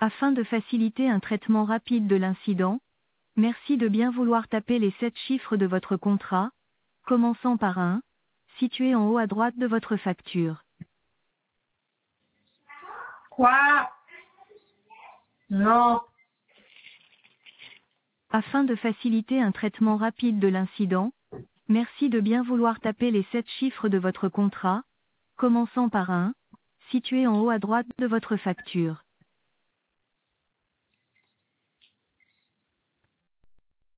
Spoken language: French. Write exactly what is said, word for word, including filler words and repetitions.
Afin de faciliter un traitement rapide de l'incident, merci de bien vouloir taper les sept chiffres de votre contrat, commençant par un, situé en haut à droite de votre facture. Quoi? Non. Afin de faciliter un traitement rapide de l'incident, merci de bien vouloir taper les sept chiffres de votre contrat, commençant par un, situé en haut à droite de votre facture.